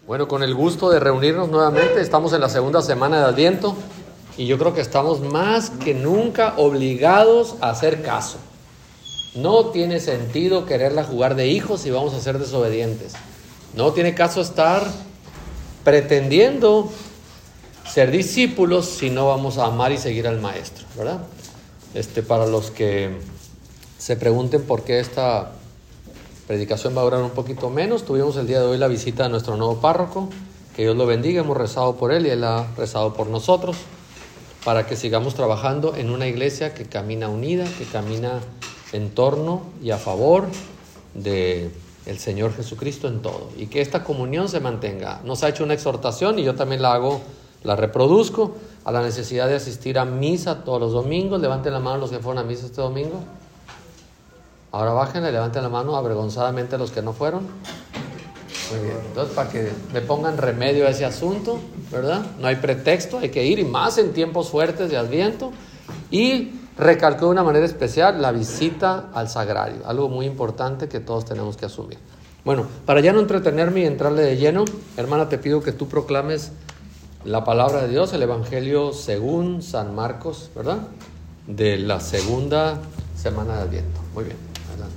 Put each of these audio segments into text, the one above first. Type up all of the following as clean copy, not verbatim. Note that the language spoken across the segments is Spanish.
Bueno, con el gusto de reunirnos nuevamente, estamos en la segunda semana de Adviento y yo creo que estamos más que nunca obligados a hacer caso. No tiene sentido quererla jugar de hijos si vamos a ser desobedientes. No tiene caso estar pretendiendo ser discípulos si no vamos a amar y seguir al Maestro, ¿verdad? Para los que se pregunten por qué esta predicación va a durar un poquito menos, tuvimos el día de hoy la visita de nuestro nuevo párroco, que Dios lo bendiga, hemos rezado por él y él ha rezado por nosotros, para que sigamos trabajando en una iglesia que camina unida, que camina en torno y a favor de el Señor Jesucristo en todo, y que esta comunión se mantenga. Nos ha hecho una exhortación y yo también la reproduzco, a la necesidad de asistir a misa todos los domingos. Levanten la mano los que fueron a misa este domingo. Ahora bájenle, levanten la mano avergonzadamente los que no fueron. Muy bien, entonces para que me pongan remedio a ese asunto, ¿verdad? No hay pretexto, hay que ir, y más en tiempos fuertes de Adviento. Y recalcó de una manera especial la visita al sagrario, algo muy importante que todos tenemos que asumir. Bueno, para ya no entretenerme y entrarle de lleno, hermana, te pido que tú proclames la palabra de Dios, el Evangelio según San Marcos, ¿verdad? De la segunda semana de Adviento. Muy bien, adelante.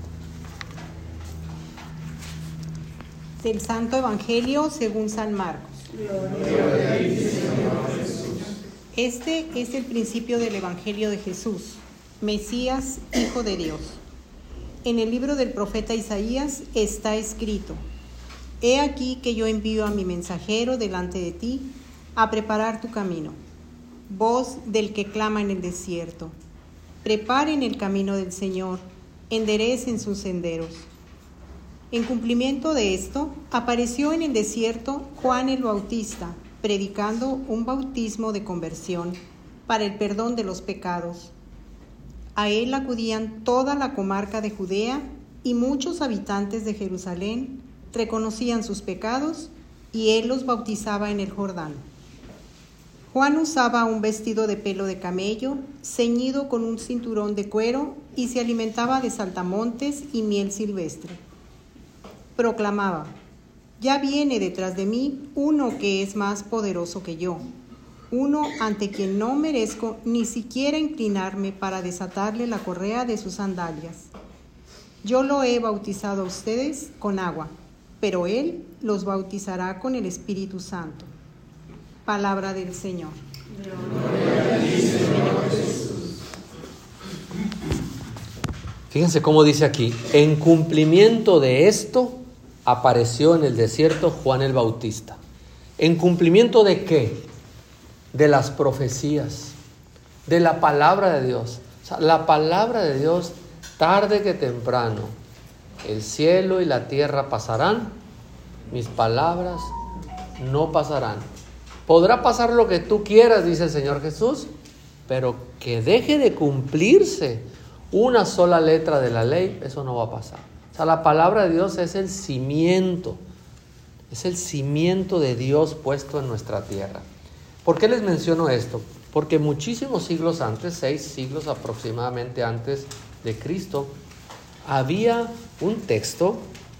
Del Santo Evangelio según San Marcos. Gloria a ti, Señor Jesús. Este es el principio del Evangelio de Jesús, Mesías, Hijo de Dios. En el libro del profeta Isaías está escrito: He aquí que yo envío a mi mensajero delante de ti a preparar tu camino. Voz del que clama en el desierto: preparen el camino del Señor, enderecen sus senderos. En cumplimiento de esto, apareció en el desierto Juan el Bautista, predicando un bautismo de conversión para el perdón de los pecados. A él acudían toda la comarca de Judea, y muchos habitantes de Jerusalén reconocían sus pecados, y él los bautizaba en el Jordán. Juan usaba un vestido de pelo de camello, ceñido con un cinturón de cuero, y se alimentaba de saltamontes y miel silvestre. Proclamaba: Ya viene detrás de mí uno que es más poderoso que yo, uno ante quien no merezco ni siquiera inclinarme para desatarle la correa de sus sandalias. Yo lo he bautizado a ustedes con agua, pero él los bautizará con el Espíritu Santo. Palabra del Señor. Gloria a ti, Señor Jesús. Fíjense cómo dice aquí: en cumplimiento de esto apareció en el desierto Juan el Bautista. ¿En cumplimiento de qué? De las profecías, de la palabra de Dios. O sea, la palabra de Dios, tarde que temprano, el cielo y la tierra pasarán, mis palabras no pasarán. Podrá pasar lo que tú quieras, dice el Señor Jesús, pero que deje de cumplirse una sola letra de la ley, eso no va a pasar. O sea, la palabra de Dios es el cimiento de Dios puesto en nuestra tierra. ¿Por qué les menciono esto? Porque muchísimos siglos antes, 6 siglos aproximadamente antes de Cristo, había un texto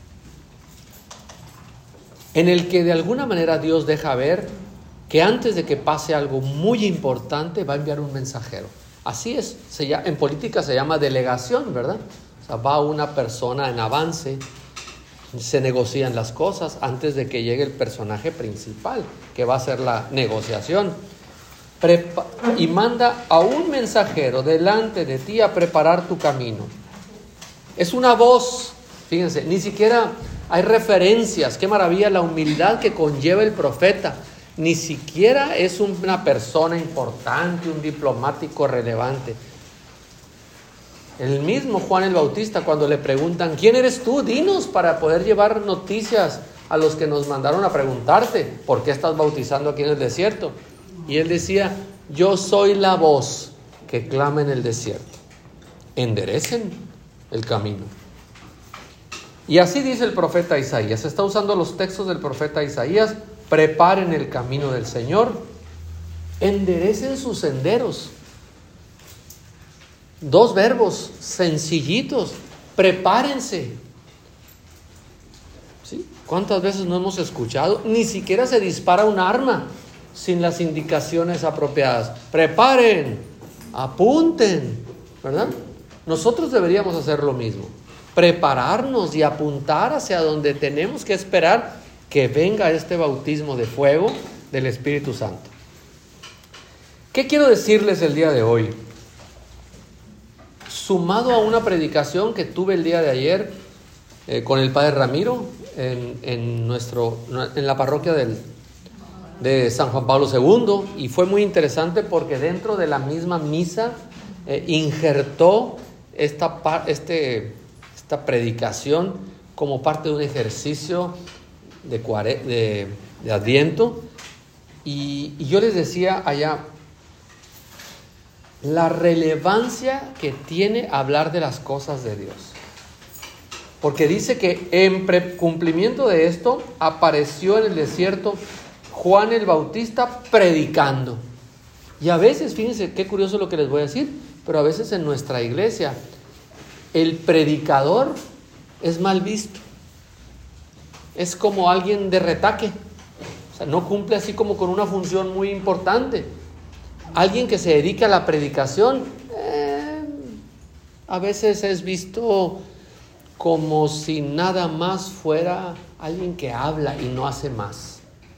en el que de alguna manera Dios deja ver que antes de que pase algo muy importante va a enviar un mensajero. Así es, en política se llama delegación, ¿verdad? O sea, va una persona en avance, se negocian las cosas antes de que llegue el personaje principal, que va a hacer la negociación. Y manda a un mensajero delante de ti a preparar tu camino. Es una voz, fíjense, ni siquiera hay referencias. Qué maravilla la humildad que conlleva el profeta. Ni siquiera es una persona importante, un diplomático relevante. El mismo Juan el Bautista, cuando le preguntan: ¿quién eres tú? Dinos para poder llevar noticias a los que nos mandaron a preguntarte ¿por qué estás bautizando aquí en el desierto? Y él decía: yo soy la voz que clama en el desierto, enderecen el camino. Y así dice el profeta Isaías. Está usando los textos del profeta Isaías: preparen el camino del Señor, enderecen sus senderos. 2 verbos sencillitos: prepárense. ¿Sí? ¿Cuántas veces no hemos escuchado? Ni siquiera se dispara un arma sin las indicaciones apropiadas. Preparen, apunten, ¿verdad? Nosotros deberíamos hacer lo mismo. Prepararnos y apuntar hacia donde tenemos que esperar que venga este bautismo de fuego del Espíritu Santo. ¿Qué quiero decirles el día de hoy? Sumado a una predicación que tuve el día de ayer con el Padre Ramiro en la parroquia de San Juan Pablo II, y fue muy interesante porque dentro de la misma misa injertó esta predicación como parte de un ejercicio de Adviento, y yo les decía allá la relevancia que tiene hablar de las cosas de Dios. Porque dice que en cumplimiento de esto apareció en el desierto Juan el Bautista predicando. Y a veces, fíjense qué curioso lo que les voy a decir, pero a veces en nuestra iglesia el predicador es mal visto. Es como alguien de retaque. O sea, no cumple así como con una función muy importante. Alguien que se dedica a la predicación a veces es visto como si nada más fuera alguien que habla y no hace más.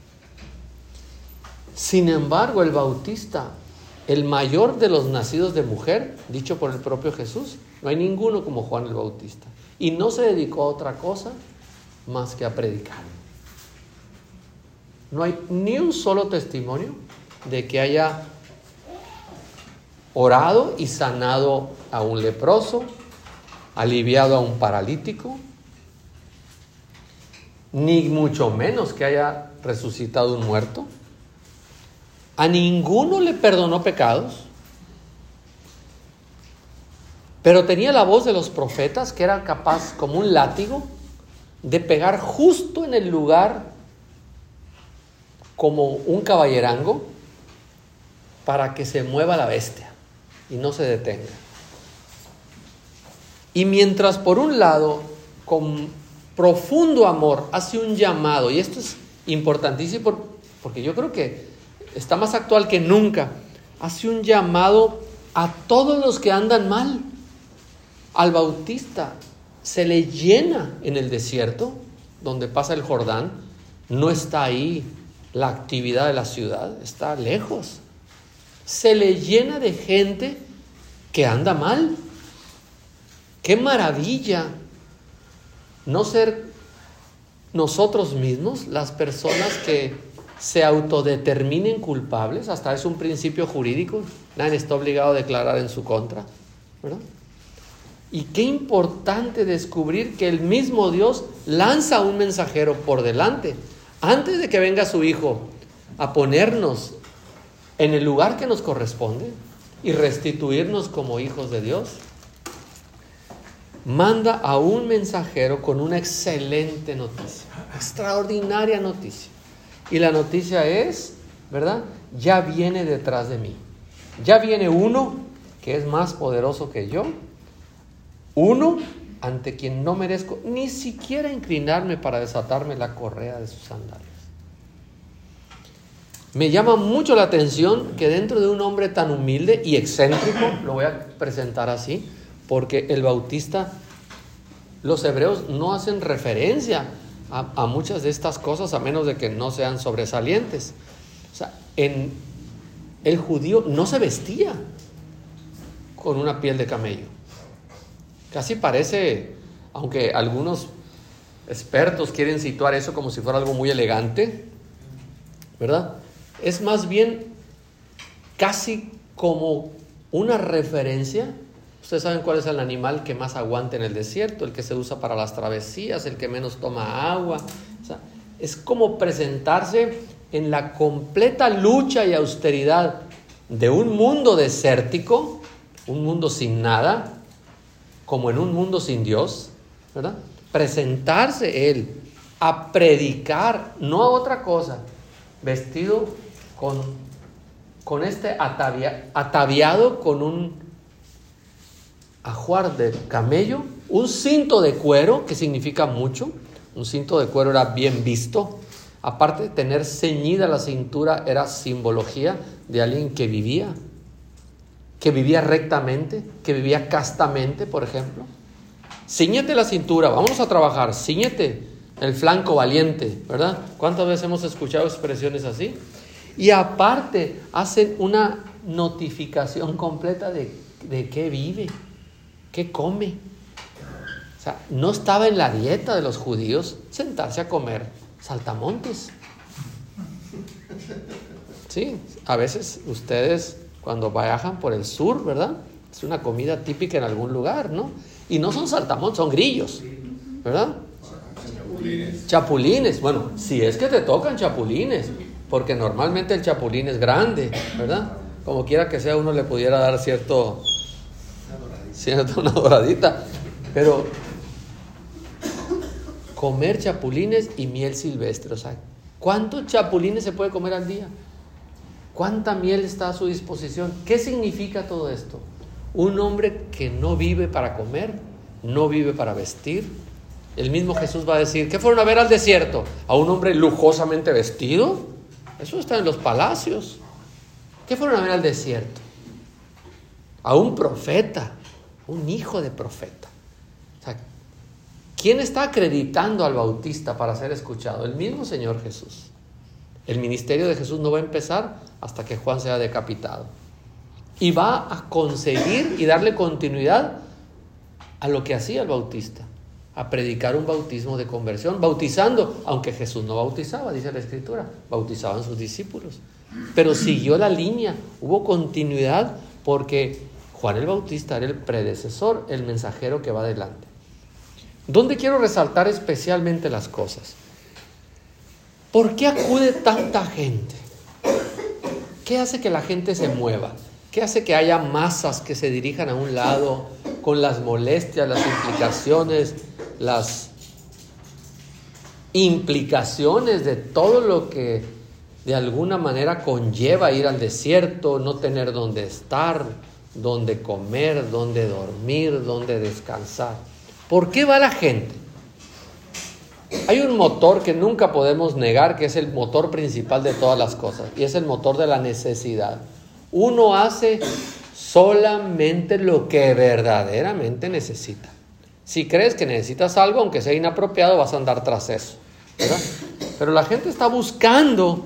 Sin embargo, el Bautista, el mayor de los nacidos de mujer, dicho por el propio Jesús, no hay ninguno como Juan el Bautista. Y no se dedicó a otra cosa más que a predicar. No hay ni un solo testimonio de que haya orado y sanado a un leproso, aliviado a un paralítico, ni mucho menos que haya resucitado un muerto. A ninguno le perdonó pecados, pero tenía la voz de los profetas, que era capaz, como un látigo, de pegar justo en el lugar como un caballerango para que se mueva la bestia y no se detenga. Y mientras por un lado, con profundo amor, hace un llamado, y esto es importantísimo porque yo creo que está más actual que nunca, hace un llamado a todos los que andan mal. Al Bautista se le llena en el desierto, donde pasa el Jordán, no está ahí la actividad de la ciudad, está lejos. Se le llena de gente que anda mal. ¡Qué maravilla! No ser nosotros mismos las personas que se autodeterminen culpables. Hasta es un principio jurídico. Nadie está obligado a declarar en su contra, ¿verdad? Y qué importante descubrir que el mismo Dios lanza un mensajero por delante, antes de que venga su Hijo a ponernos en el lugar que nos corresponde y restituirnos como hijos de Dios. Manda a un mensajero con una excelente noticia, extraordinaria noticia. Y la noticia es, ¿verdad? Ya viene detrás de mí. Ya viene uno que es más poderoso que yo. Uno ante quien no merezco ni siquiera inclinarme para desatarme la correa de sus sandalias. Me llama mucho la atención que dentro de un hombre tan humilde y excéntrico, lo voy a presentar así, porque el Bautista, los hebreos no hacen referencia a muchas de estas cosas, a menos de que no sean sobresalientes. O sea, el judío no se vestía con una piel de camello. Casi parece, aunque algunos expertos quieren situar eso como si fuera algo muy elegante, ¿verdad? Es más bien casi como una referencia. Ustedes saben cuál es el animal que más aguanta en el desierto, el que se usa para las travesías, el que menos toma agua. O sea, es como presentarse en la completa lucha y austeridad de un mundo desértico, un mundo sin nada, como en un mundo sin Dios, ¿verdad? Presentarse Él a predicar, no a otra cosa, vestido con este ataviado con un ajuar de camello, un cinto de cuero, que significa mucho, Un cinto de cuero era bien visto. Aparte de tener ceñida la cintura, era simbología de alguien que vivía rectamente, que vivía castamente, por ejemplo. Cíñete la cintura, vamos a trabajar, cíñete el flanco valiente, ¿verdad? ¿Cuántas veces hemos escuchado expresiones así? Y aparte hacen una notificación completa de qué vive, qué come. O sea, no estaba en la dieta de los judíos sentarse a comer saltamontes. Sí, a veces ustedes cuando viajan por el sur, ¿verdad? Es una comida típica en algún lugar, ¿no? Y no son saltamontes, son grillos, ¿verdad? Chapulines. Bueno, si es que te tocan chapulines, porque normalmente el chapulín es grande, ¿verdad? Como quiera que sea, uno le pudiera dar una doradita, pero comer chapulines y miel silvestre, o sea, ¿cuántos chapulines se puede comer al día? ¿Cuánta miel está a su disposición? ¿Qué significa todo esto? Un hombre que no vive para comer, no vive para vestir. El mismo Jesús va a decir, ¿qué fueron a ver al desierto? ¿A un hombre lujosamente vestido? Eso está en los palacios. ¿Qué fueron a ver al desierto? A un profeta, un hijo de profeta. O sea, ¿quién está acreditando al Bautista para ser escuchado? El mismo Señor Jesús. El ministerio de Jesús no va a empezar hasta que Juan sea decapitado. Y va a conseguir y darle continuidad a lo que hacía el Bautista, a predicar un bautismo de conversión, bautizando, aunque Jesús no bautizaba, dice la Escritura, bautizaban sus discípulos. Pero siguió la línea, hubo continuidad, porque Juan el Bautista era el predecesor, el mensajero que va adelante. ¿Dónde quiero resaltar especialmente las cosas? ¿Por qué acude tanta gente? ¿Qué hace que la gente se mueva? ¿Qué hace que haya masas que se dirijan a un lado con las molestias, las implicaciones, las implicaciones de todo lo que de alguna manera conlleva ir al desierto, no tener dónde estar, dónde comer, dónde dormir, dónde descansar? ¿Por qué va la gente? Hay un motor que nunca podemos negar, que es el motor principal de todas las cosas, y es el motor de la necesidad. Uno hace solamente lo que verdaderamente necesita. Si crees que necesitas algo, aunque sea inapropiado, vas a andar tras eso, ¿verdad? Pero la gente está buscando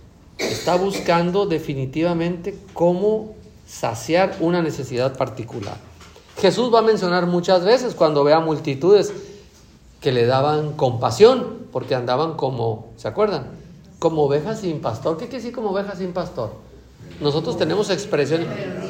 definitivamente cómo saciar una necesidad particular. Jesús va a mencionar muchas veces cuando vea multitudes que le daban compasión, porque andaban como, ¿se acuerdan? Como ovejas sin pastor. ¿Qué quiere decir como ovejas sin pastor? Nosotros tenemos expresiones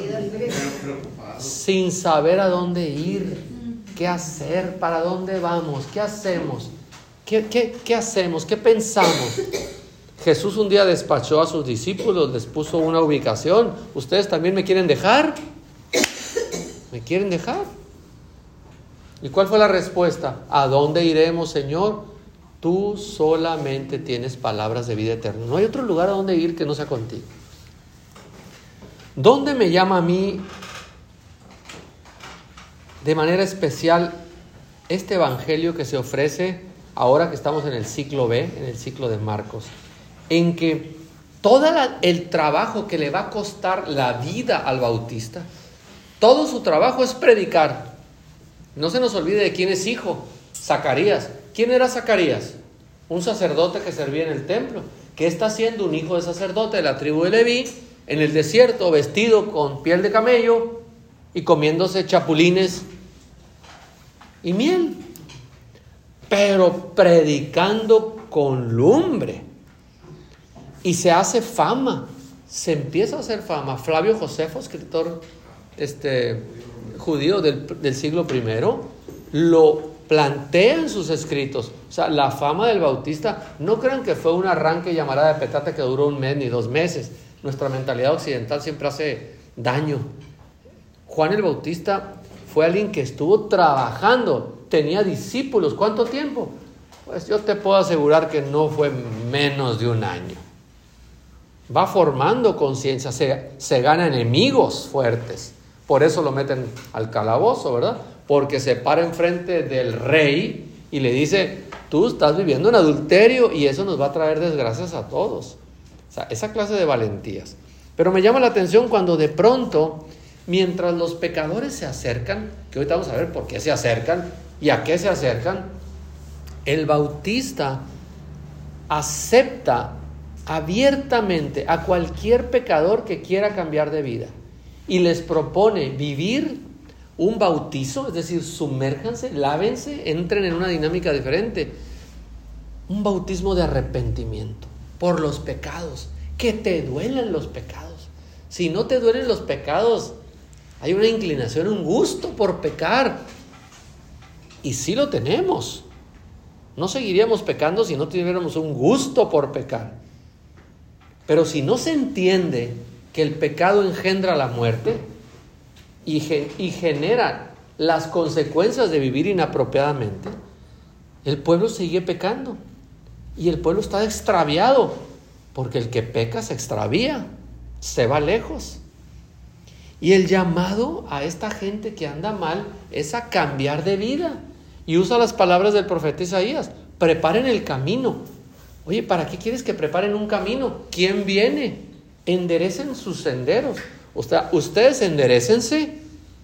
sin saber a dónde ir, qué hacer, para dónde vamos, qué hacemos, qué hacemos, qué pensamos. Jesús un día despachó a sus discípulos, les puso una ubicación. ¿Ustedes también me quieren dejar? ¿Me quieren dejar? ¿Y cuál fue la respuesta? ¿A dónde iremos, Señor? Tú solamente tienes palabras de vida eterna. No hay otro lugar a donde ir que no sea contigo. ¿Dónde me llama a mí de manera especial este evangelio que se ofrece ahora que estamos en el ciclo B, en el ciclo de Marcos? En que todo el trabajo que le va a costar la vida al Bautista, todo su trabajo es predicar. No se nos olvide de quién es hijo, Zacarías. ¿Quién era Zacarías? Un sacerdote que servía en el templo. ¿Qué está haciendo un hijo de sacerdote de la tribu de Leví en el desierto, vestido con piel de camello y comiéndose chapulines y miel? Pero predicando con lumbre. Y se hace fama, se empieza a hacer fama. Flavio Josefo, escritor judío del siglo I, lo plantea en sus escritos. O sea, la fama del Bautista, no crean que fue un arranque llamarada de petate que duró 1 mes ni 2 meses. Nuestra mentalidad occidental siempre hace daño. Juan el Bautista fue alguien que estuvo trabajando, tenía discípulos. ¿Cuánto tiempo? Pues yo te puedo asegurar que no fue menos de 1 año. Va formando conciencia, se gana enemigos fuertes. Por eso lo meten al calabozo, ¿verdad? Porque se para enfrente del rey y le dice, tú estás viviendo en adulterio y eso nos va a traer desgracias a todos. O sea, esa clase de valentías. Pero me llama la atención cuando de pronto, mientras los pecadores se acercan, que ahorita vamos a ver por qué se acercan y a qué se acercan, el Bautista acepta abiertamente a cualquier pecador que quiera cambiar de vida y les propone vivir un bautizo, es decir, sumérjanse, lávense, entren en una dinámica diferente, un bautismo de arrepentimiento por los pecados, que te duelen los pecados. Si no te duelen los pecados, hay una inclinación, un gusto por pecar, y sí lo tenemos. No seguiríamos pecando si no tuviéramos un gusto por pecar. Pero si no se entiende que el pecado engendra la muerte y genera las consecuencias de vivir inapropiadamente, el pueblo sigue pecando y el pueblo está extraviado, porque el que peca se extravía, se va lejos. Y el llamado a esta gente que anda mal es a cambiar de vida. Y usa las palabras del profeta Isaías: preparen el camino. Oye, ¿para qué quieres que preparen un camino? ¿Quién viene? Enderecen sus senderos. O sea, ustedes enderécense,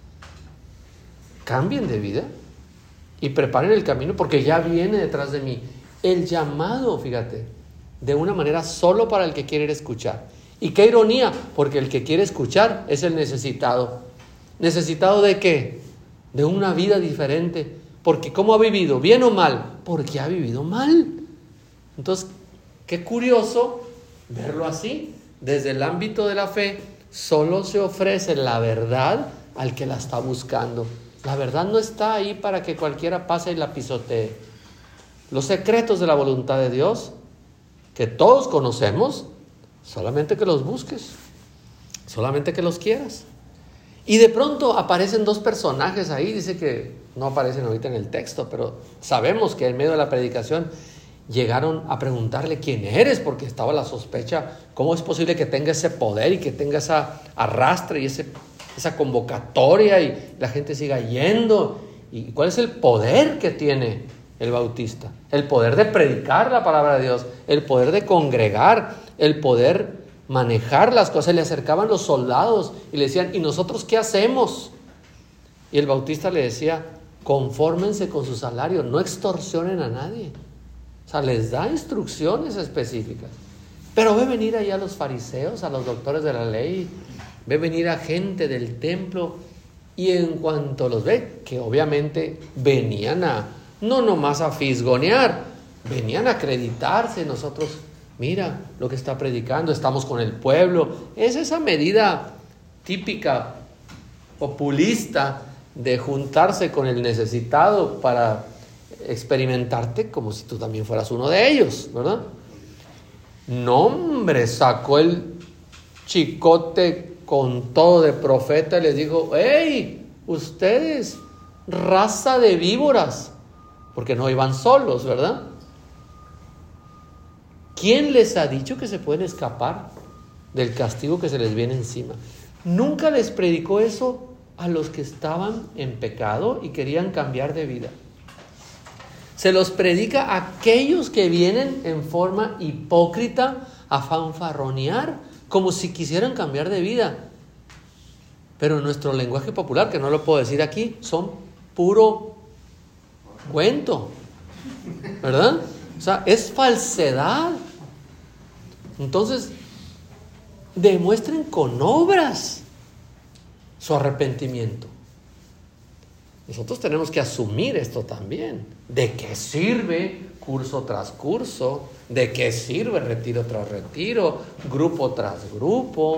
cambien de vida y preparen el camino, porque ya viene detrás de mí. El llamado, fíjate, de una manera solo para el que quiere escuchar. Y qué ironía, porque el que quiere escuchar es el necesitado. ¿Necesitado de qué? De una vida diferente. Porque ¿cómo ha vivido? ¿Bien o mal? Porque ha vivido mal. Entonces, qué curioso verlo así. Desde el ámbito de la fe, solo se ofrece la verdad al que la está buscando. La verdad no está ahí para que cualquiera pase y la pisotee. Los secretos de la voluntad de Dios, que todos conocemos, solamente que los busques, solamente que los quieras. Y de pronto aparecen dos personajes ahí, dice que no aparecen ahorita en el texto, pero sabemos que en medio de la predicación llegaron a preguntarle quién eres, porque estaba la sospecha, ¿cómo es posible que tenga ese poder y que tenga esa arrastre y esa convocatoria y la gente siga yendo? ¿Y cuál es el poder que tiene el Bautista? El poder de predicar la palabra de Dios, el poder de congregar, el poder manejar las cosas. Le acercaban los soldados y le decían: ¿y nosotros qué hacemos? Y el Bautista le decía: confórmense con su salario, no extorsionen a nadie. O sea, les da instrucciones específicas. Pero ve venir allá a los fariseos, a los doctores de la ley, ve venir a gente del templo, y en cuanto los ve, que obviamente venían no nomás a fisgonear, venían a acreditarse. Nosotros, mira lo que está predicando, estamos con el pueblo. Es esa medida típica, populista, de juntarse con el necesitado para experimentarte como si tú también fueras uno de ellos, ¿verdad? No, hombre, sacó el chicote con todo de profeta y les dijo: ¡hey, ustedes, raza de víboras! Porque no iban solos, ¿verdad? ¿Quién les ha dicho que se pueden escapar del castigo que se les viene encima? Nunca les predicó eso a los que estaban en pecado y querían cambiar de vida. Se los predica a aquellos que vienen en forma hipócrita a fanfarronear, como si quisieran cambiar de vida. Pero en nuestro lenguaje popular, que no lo puedo decir aquí, son puro cuento, ¿verdad? O sea, es falsedad. Entonces, demuestren con obras su arrepentimiento. Nosotros tenemos que asumir esto también. ¿De qué sirve curso tras curso? ¿De qué sirve retiro tras retiro? Grupo tras grupo.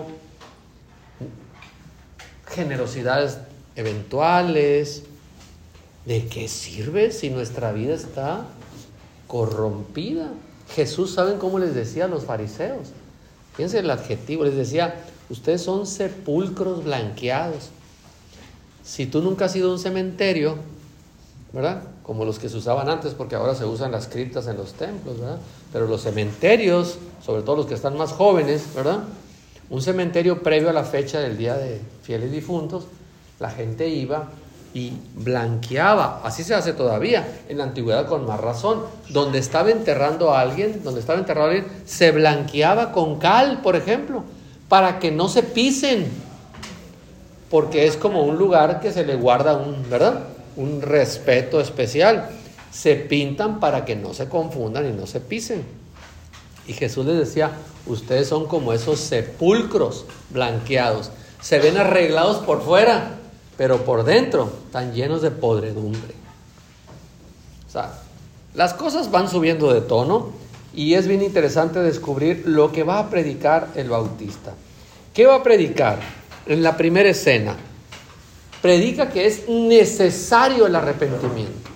Generosidades eventuales. ¿De qué sirve si nuestra vida está corrompida? Jesús, ¿saben cómo les decía a los fariseos? Fíjense el adjetivo, les decía: ustedes son sepulcros blanqueados. Si tú nunca has ido a un cementerio, ¿verdad? Como los que se usaban antes, porque ahora se usan las criptas en los templos, ¿verdad? Pero los cementerios, sobre todo los que están más jóvenes, ¿verdad? Un cementerio previo a la fecha del Día de Fieles Difuntos, la gente iba y blanqueaba. Así se hace todavía, en la antigüedad con más razón. Donde estaba enterrando a alguien, se blanqueaba con cal, por ejemplo, para que no se pisen, porque es como un lugar que se le guarda un respeto especial. Se pintan para que no se confundan y no se pisen. Y Jesús les decía, ustedes son como esos sepulcros blanqueados. Se ven arreglados por fuera, pero por dentro están llenos de podredumbre. O sea, las cosas van subiendo de tono y es bien interesante descubrir lo que va a predicar el Bautista. ¿Qué va a predicar? En la primera escena, predica que es necesario el arrepentimiento.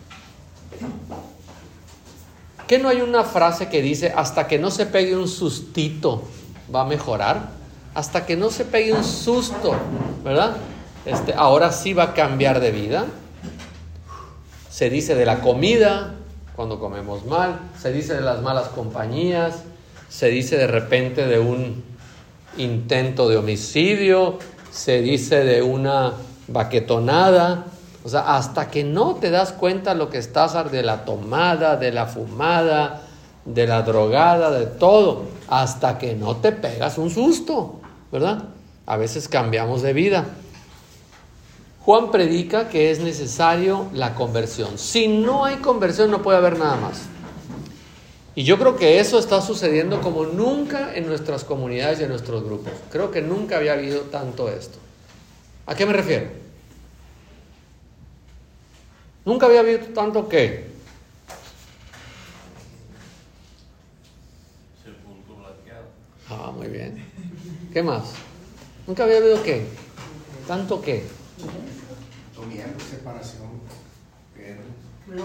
¿Qué no hay una frase que dice, hasta que no se pegue un sustito va a mejorar? Hasta que no se pegue un susto, ¿verdad? Ahora sí va a cambiar de vida. Se dice de la comida, cuando comemos mal. Se dice de las malas compañías. Se dice de repente de un intento de homicidio. Se dice de una baquetonada. O sea, hasta que no te das cuenta lo que estás de la tomada, de la fumada, de la drogada, de todo, hasta que no te pegas un susto, ¿verdad? A veces cambiamos de vida. Juan predica que es necesario la conversión. Si no hay conversión, no puede haber nada más. Y yo creo que eso está sucediendo como nunca en nuestras comunidades y en nuestros grupos. Creo que nunca había habido tanto esto. ¿A qué me refiero? Nunca había habido tanto ¿qué? Sepulcro blanqueado. Ah, muy bien. ¿Qué más? Nunca había habido ¿qué? ¿Tanto qué? Miedo, separación, pero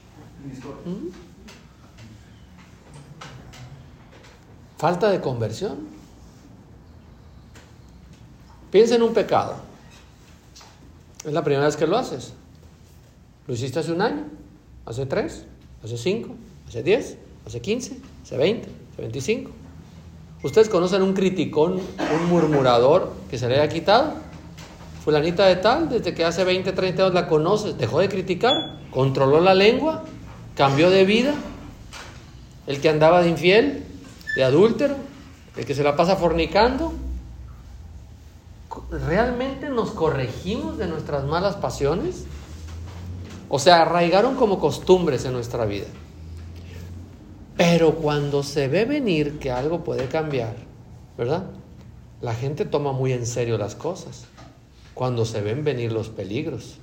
Falta de conversión. Piensa en un pecado. Es la primera vez que lo haces. ¿Lo hiciste hace un año? ¿Hace 3? ¿Hace 5? ¿Hace 10? ¿Hace 15? ¿Hace 20? ¿Hace 25? ¿Ustedes conocen un criticón, un murmurador que se le haya quitado? Fulanita de tal, desde que hace 20, 30 años la conoces, dejó de criticar, controló la lengua, cambió de vida. El que andaba de infiel, de adúltero, el que se la pasa fornicando. ¿Realmente nos corregimos de nuestras malas pasiones? O sea, arraigaron como costumbres en nuestra vida. Pero cuando se ve venir que algo puede cambiar, ¿verdad? La gente toma muy en serio las cosas. Cuando se ven venir los peligros.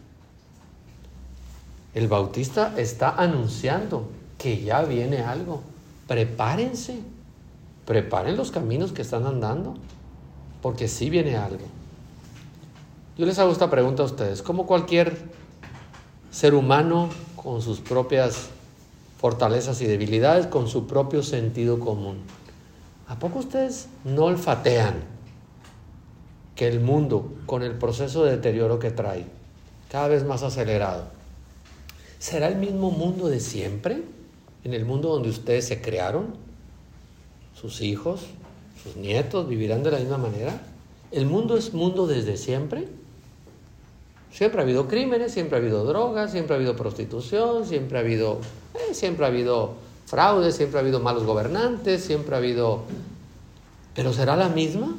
El Bautista está anunciando que ya viene algo. Prepárense. Preparen los caminos que están andando. Porque sí viene algo. Yo les hago esta pregunta a ustedes. ¿Cómo cualquier ser humano con sus propias fortalezas y debilidades, con su propio sentido común, ¿a poco ustedes no olfatean que el mundo, con el proceso de deterioro que trae, cada vez más acelerado, será el mismo mundo de siempre? En el mundo donde ustedes se crearon, sus hijos, sus nietos vivirán de la misma manera. ¿El mundo es mundo desde siempre? Siempre ha habido crímenes, siempre ha habido drogas, siempre ha habido prostitución, siempre ha habido fraude, siempre ha habido malos gobernantes, siempre ha habido... ¿Pero será la misma?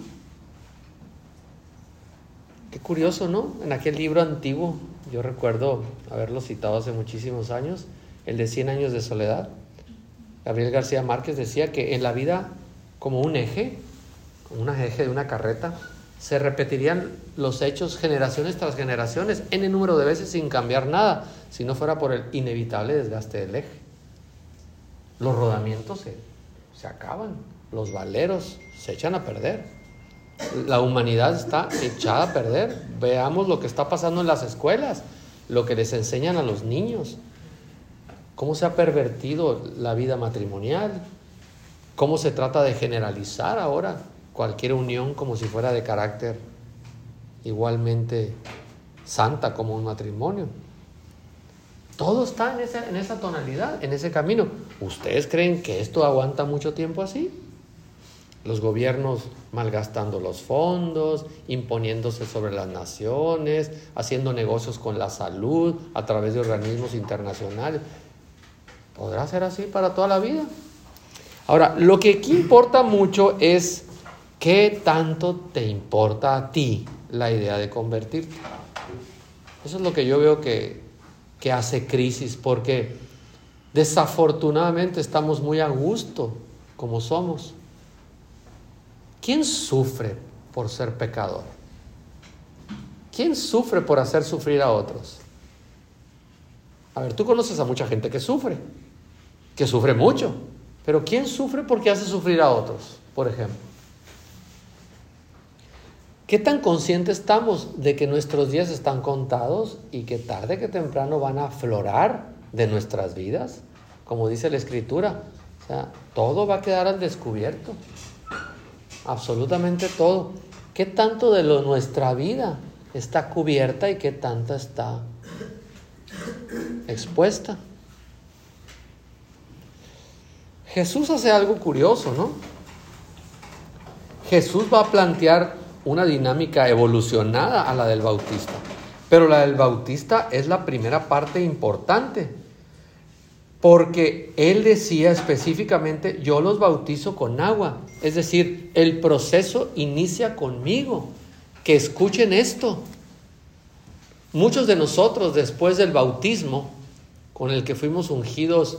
Qué curioso, ¿no? En aquel libro antiguo, yo recuerdo haberlo citado hace muchísimos años, el de 100 años de soledad. Gabriel García Márquez decía que en la vida, como un eje de una carreta, se repetirían los hechos generaciones tras generaciones, n número de veces sin cambiar nada, si no fuera por el inevitable desgaste del eje. Los rodamientos se acaban, los valeros se echan a perder. La humanidad está echada a perder. Veamos lo que está pasando en las escuelas, lo que les enseñan a los niños, cómo se ha pervertido la vida matrimonial, cómo se trata de generalizar ahora cualquier unión como si fuera de carácter igualmente santa como un matrimonio. Todo está en esa tonalidad, en ese camino. ¿Ustedes creen que esto aguanta mucho tiempo así? Los gobiernos malgastando los fondos, imponiéndose sobre las naciones, haciendo negocios con la salud a través de organismos internacionales. ¿Podrá ser así para toda la vida? Ahora, lo que aquí importa mucho es qué tanto te importa a ti la idea de convertirte. Eso es lo que yo veo que hace crisis, porque desafortunadamente estamos muy a gusto como somos. ¿Quién sufre por ser pecador? ¿Quién sufre por hacer sufrir a otros? A ver, tú conoces a mucha gente que sufre mucho, pero ¿quién sufre porque hace sufrir a otros, por ejemplo? ¿Qué tan conscientes estamos de que nuestros días están contados y que tarde que temprano van a aflorar de nuestras vidas? Como dice la Escritura, o sea, todo va a quedar al descubierto. Absolutamente todo. ¿Qué tanto de nuestra vida está cubierta y qué tanta está expuesta? Jesús hace algo curioso, ¿no? Jesús va a plantear una dinámica evolucionada a la del Bautista, pero la del Bautista es la primera parte importante, porque él decía específicamente: yo los bautizo con agua. Es decir, el proceso inicia conmigo. Que escuchen esto. Muchos de nosotros, después del bautismo con el que fuimos ungidos,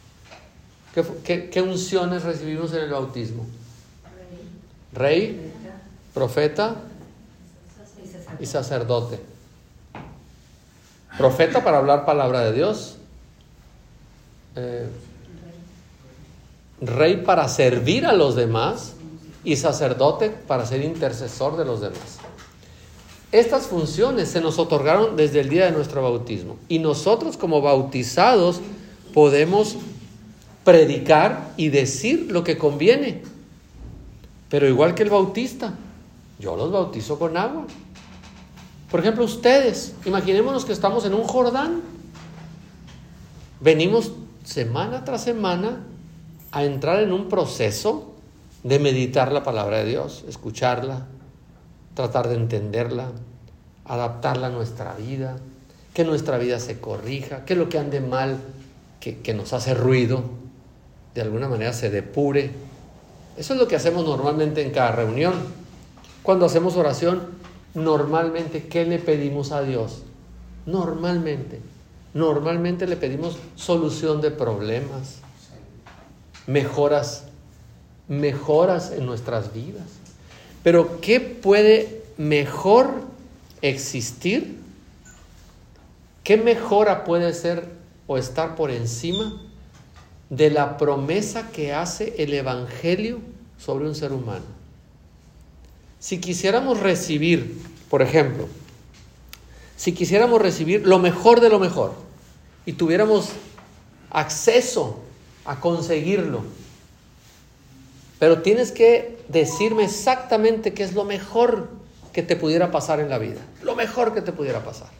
¿qué unciones recibimos en el bautismo? Rey, profeta y sacerdote. Profeta para hablar palabra de Dios. Rey para servir a los demás y sacerdote para ser intercesor de los demás. Estas funciones se nos otorgaron desde el día de nuestro bautismo, y nosotros como bautizados podemos predicar y decir lo que conviene, pero igual que el bautista, yo los bautizo con agua. Por ejemplo, ustedes, imaginémonos que estamos en un Jordán, venimos semana tras semana a entrar en un proceso de meditar la palabra de Dios, escucharla, tratar de entenderla, adaptarla a nuestra vida, que nuestra vida se corrija, que lo que ande mal, que nos hace ruido, de alguna manera se depure. Eso es lo que hacemos normalmente en cada reunión. Cuando hacemos oración, normalmente, ¿qué le pedimos a Dios? Normalmente le pedimos solución de problemas, mejoras en nuestras vidas. Pero ¿qué puede mejor existir? ¿Qué mejora puede ser o estar por encima de la promesa que hace el Evangelio sobre un ser humano? Si quisiéramos recibir, por ejemplo, lo mejor de lo mejor y tuviéramos acceso a conseguirlo, pero tienes que decirme exactamente qué es lo mejor que te pudiera pasar en la vida, lo mejor que te pudiera pasar.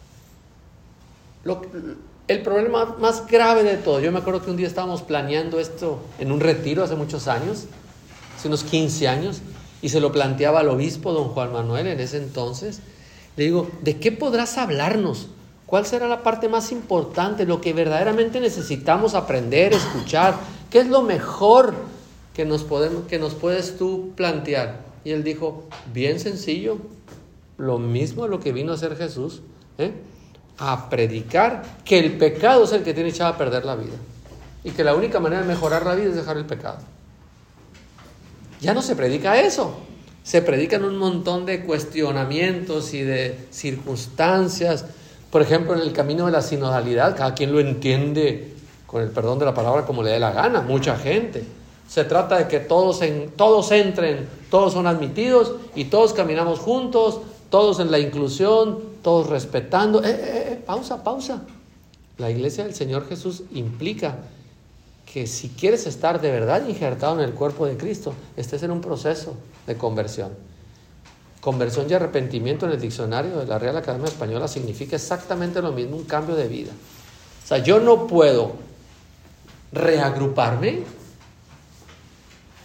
El problema más grave de todo, yo me acuerdo que un día estábamos planeando esto en un retiro hace muchos años, hace unos 15 años, y se lo planteaba al obispo don Juan Manuel en ese entonces. Le digo, ¿de qué podrás hablarnos? ¿Cuál será la parte más importante, lo que verdaderamente necesitamos aprender, escuchar? ¿Qué es lo mejor que nos puedes tú plantear? Y él dijo, bien sencillo, lo mismo a lo que vino a hacer Jesús, a predicar que el pecado es el que tiene echado a perder la vida, y que la única manera de mejorar la vida es dejar el pecado. Ya no se predica eso, se predican un montón de cuestionamientos y de circunstancias. Por ejemplo, en el camino de la sinodalidad, cada quien lo entiende, con el perdón de la palabra, como le dé la gana, mucha gente. Se trata de que todos entren, todos son admitidos y todos caminamos juntos, todos en la inclusión, todos respetando. Pausa. La iglesia del Señor Jesús implica que si quieres estar de verdad injertado en el cuerpo de Cristo, estés en un proceso de conversión. Conversión y arrepentimiento en el diccionario de la Real Academia Española significa exactamente lo mismo, un cambio de vida. O sea, yo no puedo reagruparme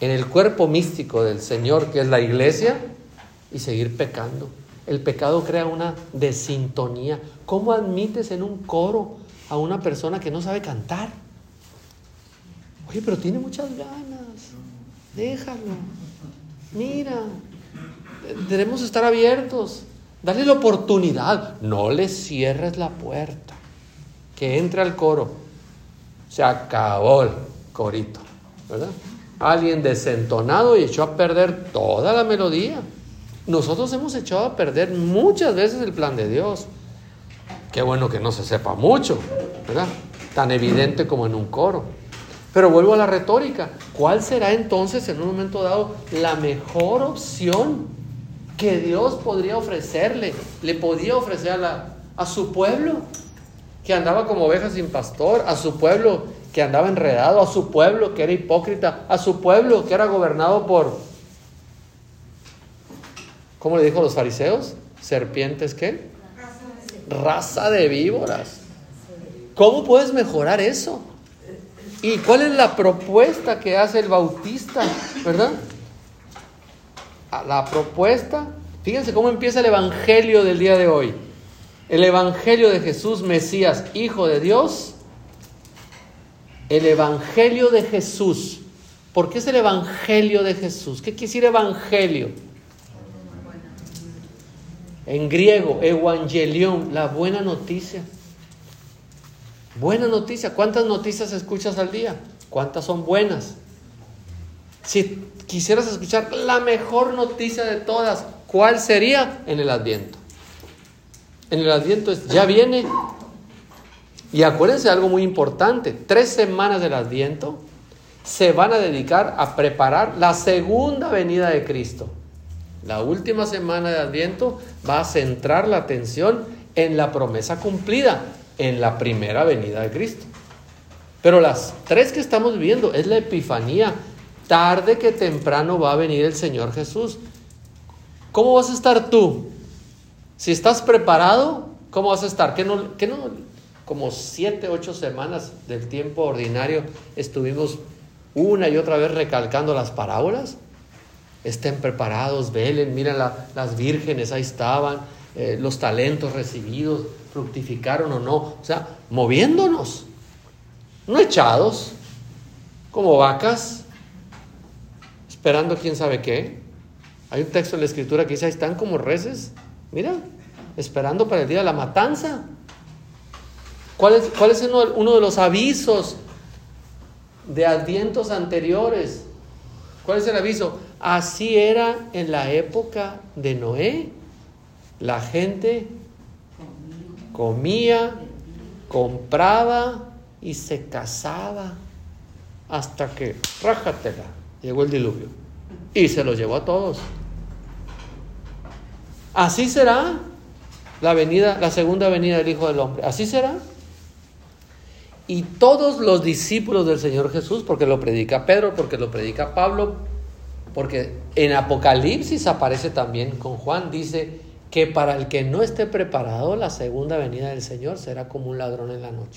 en el cuerpo místico del Señor, que es la iglesia, y seguir pecando. El pecado crea una desintonía. ¿Cómo admites en un coro a una persona que no sabe cantar? Oye, pero tiene muchas ganas. Déjalo. Mira, debemos estar abiertos. Dale la oportunidad. No le cierres la puerta. Que entre al coro. Se acabó el corito, ¿verdad? Alguien desentonado y echó a perder toda la melodía. Nosotros hemos echado a perder muchas veces el plan de Dios. Qué bueno que no se sepa mucho, ¿verdad? Tan evidente como en un coro. Pero vuelvo a la retórica. ¿Cuál será entonces en un momento dado la mejor opción que Dios podría ofrecerle? Le podía ofrecer a su pueblo que andaba como ovejas sin pastor, a su pueblo que andaba enredado, a su pueblo que era hipócrita, a su pueblo que era gobernado por, ¿cómo le dijo a los fariseos? ¿Serpientes qué? Raza de víboras. ¿Cómo puedes mejorar eso? ¿Y cuál es la propuesta que hace el Bautista? ¿Verdad? La propuesta, fíjense cómo empieza el evangelio del día de hoy. El evangelio de Jesús, Mesías, Hijo de Dios. El evangelio de Jesús. ¿Por qué es el evangelio de Jesús? ¿Qué quiere decir evangelio? En griego, evangelion, la buena noticia. Buena noticia. ¿Cuántas noticias escuchas al día? ¿Cuántas son buenas? Si quisieras escuchar la mejor noticia de todas, ¿cuál sería? En el Adviento. En el Adviento ya viene. Y acuérdense de algo muy importante. 3 semanas del Adviento se van a dedicar a preparar la segunda venida de Cristo. La última semana de Adviento va a centrar la atención en la promesa cumplida, en la primera venida de Cristo. Pero las 3 que estamos viviendo es la Epifanía. Tarde que temprano va a venir el Señor Jesús. ¿Cómo vas a estar tú? Si estás preparado, ¿cómo vas a estar? ¿Qué no? Como 7, 8 semanas del tiempo ordinario estuvimos una y otra vez recalcando las parábolas. Estén preparados, velen, miren las vírgenes, ahí estaban, los talentos recibidos, fructificaron o no. O sea, moviéndonos, no echados, como vacas, esperando quién sabe qué. Hay un texto en la Escritura que dice, ahí están como reses, mira, esperando para el día de la matanza. ¿Cuál es uno de los avisos de advientos anteriores? ¿Cuál es el aviso? Así era en la época de Noé. La gente comía, compraba y se casaba hasta que, rájatela, llegó el diluvio y se los llevó a todos. Así será la segunda venida del Hijo del Hombre. Así será. Y todos los discípulos del Señor Jesús, porque lo predica Pedro, porque lo predica Pablo, porque en Apocalipsis aparece también con Juan, dice que para el que no esté preparado, la segunda venida del Señor será como un ladrón en la noche.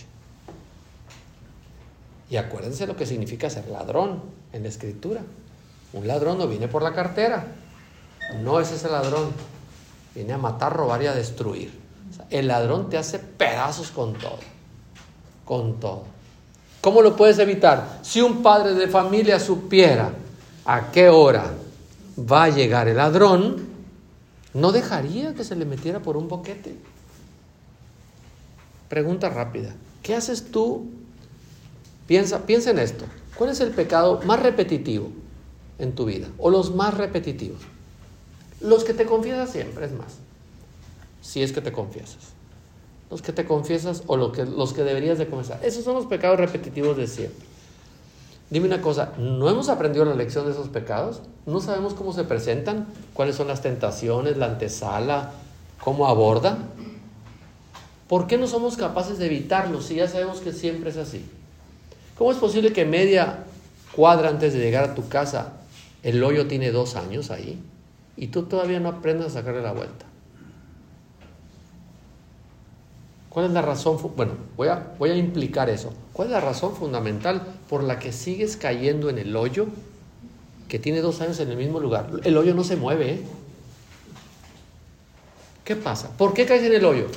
Y acuérdense lo que significa ser ladrón en la Escritura. Un ladrón no viene por la cartera, no es ese ladrón, viene a matar, robar y a destruir. O sea, el ladrón te hace pedazos con todo. Con todo. ¿Cómo lo puedes evitar? Si un padre de familia supiera a qué hora va a llegar el ladrón, no dejaría que se le metiera por un boquete. Pregunta rápida. ¿Qué haces tú? Piensa en esto. ¿Cuál es el pecado más repetitivo en tu vida? O los más repetitivos. Los que te confiesas siempre, es más. Si es que te confiesas. Los que te confiesas o los que deberías de confesar. Esos son los pecados repetitivos de siempre. Dime una cosa, ¿no hemos aprendido la lección de esos pecados? ¿No sabemos cómo se presentan? ¿Cuáles son las tentaciones, la antesala? ¿Cómo abordan? ¿Por qué no somos capaces de evitarlos si ya sabemos que siempre es así? ¿Cómo es posible que media cuadra antes de llegar a tu casa el hoyo tiene 2 años ahí y tú todavía no aprendes a sacarle la vuelta? ¿Cuál es la razón? Bueno, voy a implicar eso. ¿Cuál es la razón fundamental por la que sigues cayendo en el hoyo que tiene 2 años en el mismo lugar. El hoyo no se mueve, ¿eh? ¿Qué pasa? ¿Por qué caes en el hoyo?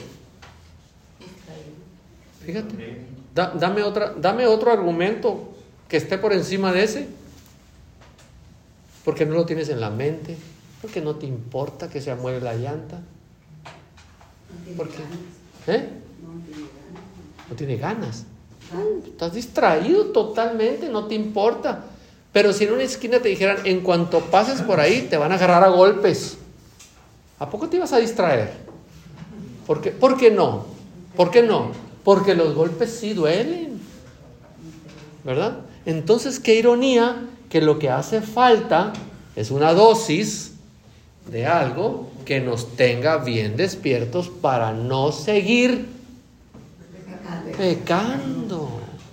Fíjate. Dame otro argumento que esté por encima de ese. Porque no lo tienes en la mente. Porque no te importa que se mueve la llanta. ¿Por qué? ¿Eh? No tiene ganas. Estás distraído totalmente, no te importa. Pero si en una esquina te dijeran, en cuanto pases por ahí, te van a agarrar a golpes, ¿a poco te ibas a distraer? ¿Por qué no? ¿Por qué no? Porque los golpes sí duelen, ¿verdad? Entonces, qué ironía que lo que hace falta es una dosis de algo que nos tenga bien despiertos para no seguir pecando.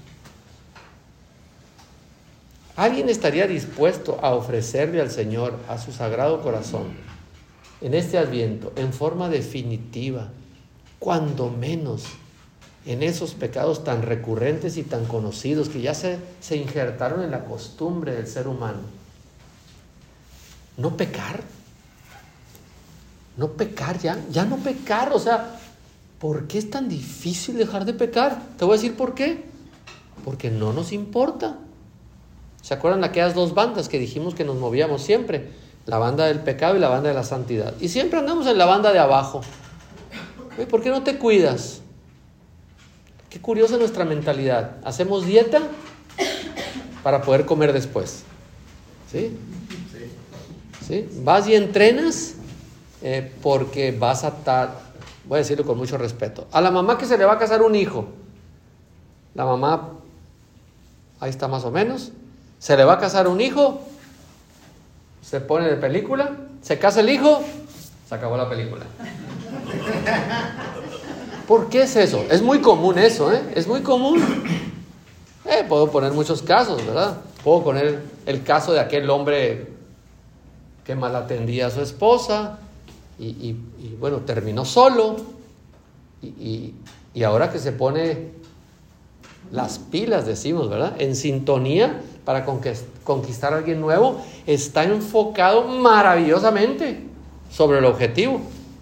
¿Alguien estaría dispuesto a ofrecerle al Señor, a su sagrado corazón, en este Adviento, en forma definitiva, cuando menos en esos pecados tan recurrentes y tan conocidos que ya se injertaron en la costumbre del ser humano? No pecar ya no pecar, o sea, ¿por qué es tan difícil dejar de pecar? Te voy a decir por qué. Porque no nos importa. ¿Se acuerdan de aquellas 2 bandas que dijimos que nos movíamos siempre? La banda del pecado y la banda de la santidad. Y siempre andamos en la banda de abajo. ¿Por qué no te cuidas? Qué curiosa nuestra mentalidad. Hacemos dieta para poder comer después. ¿Sí? ¿Sí? Vas y entrenas porque vas a estar, voy a decirlo con mucho respeto, a la mamá que se le va a casar un hijo. La mamá, ahí está más o menos, se le va a casar un hijo, se pone de película, se casa el hijo, se acabó la película. ¿Por qué es eso? Es muy común eso, ¿eh? Es muy común. Puedo poner muchos casos, ¿verdad? Puedo poner el caso de aquel hombre que malatendía a su esposa y bueno, terminó solo y ahora que se pone las pilas, decimos, ¿verdad? En sintonía para conquistar a alguien nuevo, está enfocado maravillosamente sobre el objetivo.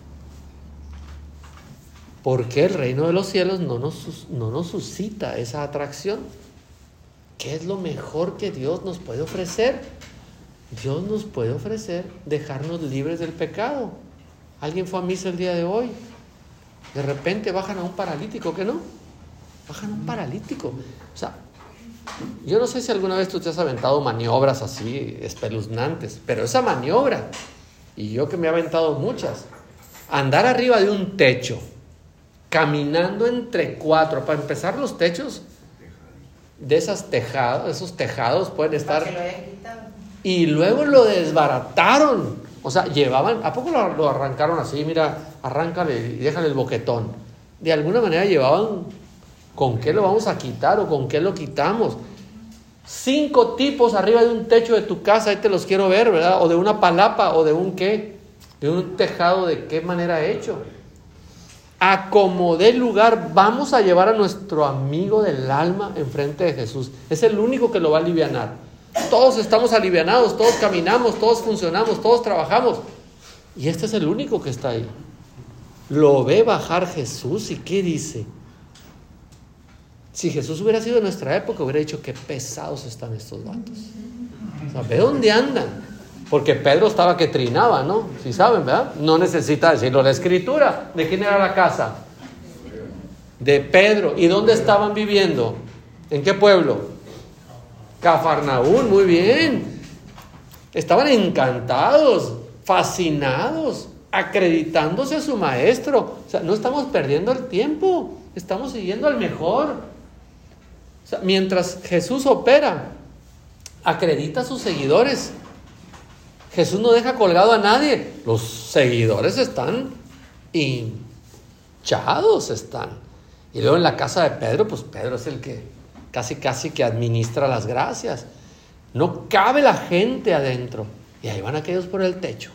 ¿Por qué el reino de los cielos no nos suscita esa atracción? ¿Qué es lo mejor que Dios nos puede ofrecer? Dios nos puede ofrecer dejarnos libres del pecado. ¿Alguien fue a misa el día de hoy? De repente bajan a un paralítico, ¿qué no? Bajan a un paralítico. O sea, yo no sé si alguna vez tú te has aventado maniobras así espeluznantes, pero esa maniobra, y yo que me he aventado muchas, andar arriba de un techo, caminando entre 4, para empezar los techos de esos tejados pueden estar, y luego lo desbarataron. O sea, llevaban, ¿a poco lo arrancaron así? Mira, arráncale y déjale el boquetón. De alguna manera llevaban, ¿con qué lo vamos a quitar o con qué lo quitamos? 5 tipos arriba de un techo de tu casa, ahí te los quiero ver, ¿verdad? O de una palapa, o de un ¿qué? De un tejado, ¿de qué manera hecho? A como dé lugar, vamos a llevar a nuestro amigo del alma enfrente de Jesús. Es el único que lo va a alivianar. Todos estamos alivianados, todos caminamos, todos funcionamos, todos trabajamos. Y este es el único que está ahí. Lo ve bajar Jesús y ¿qué dice? Si Jesús hubiera sido de nuestra época, hubiera dicho qué pesados están estos vatos. O sea, ve dónde andan. Porque Pedro estaba que trinaba, ¿no? Si saben, ¿verdad? No necesita decirlo la Escritura. ¿De quién era la casa? De Pedro. ¿Y dónde estaban viviendo? ¿En qué pueblo? Cafarnaún, muy bien. Estaban encantados, fascinados, acreditándose a su maestro. O sea, no estamos perdiendo el tiempo, estamos siguiendo al mejor. O sea, mientras Jesús opera, acredita a sus seguidores. Jesús no deja colgado a nadie. Los seguidores están hinchados, están. Y luego en la casa de Pedro, pues Pedro es el que casi que administra las gracias. No cabe la gente adentro. Y ahí van aquellos por el techo.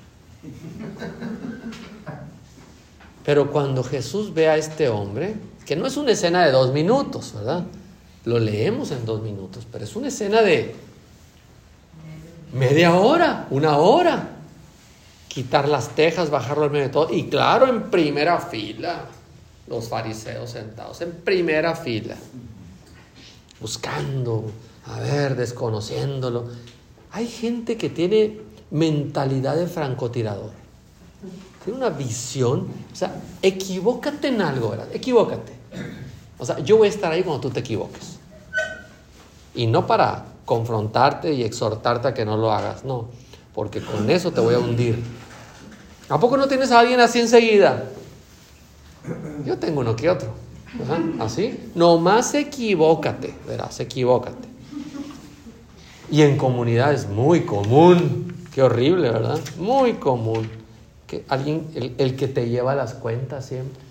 Pero cuando Jesús ve a este hombre, que no es una escena de 2 minutos, ¿verdad? Lo leemos en 2 minutos, pero es una escena de Media hora, una hora. Quitar las tejas, bajarlo al medio de todo. Y claro, en primera fila. Los fariseos sentados en primera fila. Buscando, desconociéndolo. Hay gente que tiene mentalidad de francotirador. Tiene una visión. O sea, equivócate en algo, ¿verdad? Equivócate. O sea, yo voy a estar ahí cuando tú te equivoques. Y no para confrontarte y exhortarte a que no lo hagas, no. Porque con eso te voy a hundir. ¿A poco no tienes a alguien así enseguida? Yo tengo uno que otro. Ajá, ¿así? Nomás equivócate, verás, equivócate. Y en comunidad es muy común. Qué horrible, ¿verdad? Muy común. Que alguien, el que te lleva las cuentas siempre.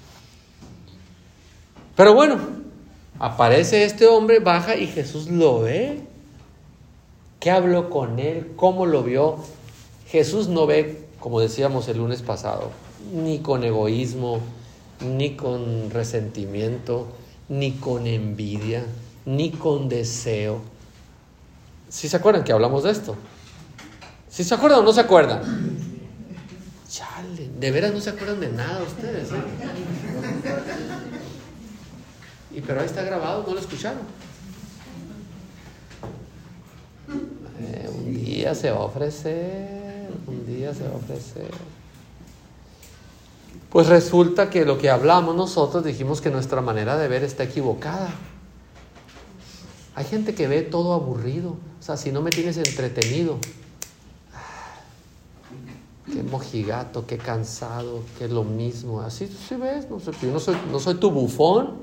Pero bueno, aparece este hombre, baja y Jesús lo ve. ¿Qué habló con él? ¿Cómo lo vio? Jesús no ve, como decíamos el lunes pasado, ni con egoísmo, ni con resentimiento, ni con envidia, ni con deseo. ¿Sí se acuerdan que hablamos de esto? ¿Sí se acuerdan o no se acuerdan? Chale, de veras no se acuerdan de nada ustedes, ¿eh? Pero ahí está grabado, ¿no lo escucharon? Un día se va a ofrecer, Pues resulta que lo que hablamos nosotros dijimos que nuestra manera de ver está equivocada. Hay gente que ve todo aburrido. O sea, si no me tienes entretenido, qué mojigato, qué cansado, qué lo mismo. Así sí ves, yo no soy tu bufón.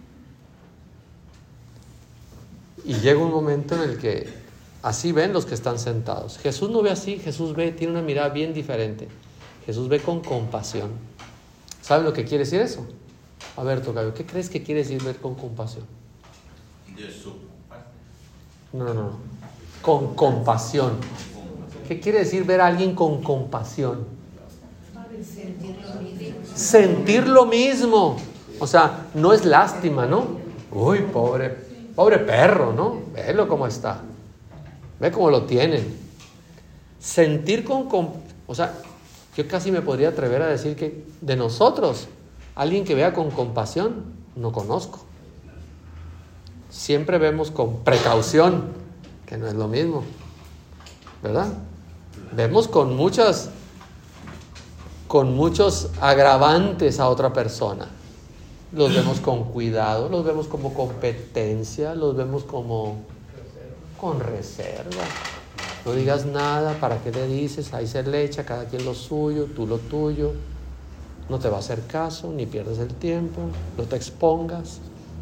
Y llega un momento en el que así ven los que están sentados. Jesús no ve así, Jesús ve, tiene una mirada bien diferente. Jesús ve con compasión. ¿Saben lo que quiere decir eso? A ver, Tocayo, ¿qué crees que quiere decir ver con compasión? De su parte. No. Con compasión. ¿Qué quiere decir ver a alguien con compasión? Sentir lo mismo. O sea, no es lástima, ¿no? Uy, pobre perro, ¿no? Velo cómo está. Ve cómo lo tienen. Sentir o sea, yo casi me podría atrever a decir que de nosotros, alguien que vea con compasión, no conozco. Siempre vemos con precaución, que no es lo mismo, ¿verdad? Vemos con muchos agravantes a otra persona. Los vemos con cuidado, los vemos como competencia, los vemos como con reserva. No digas nada, ¿para qué le dices? Ahí se le echa, cada quien lo suyo, tú lo tuyo. No te va a hacer caso, ni pierdes el tiempo, no te expongas.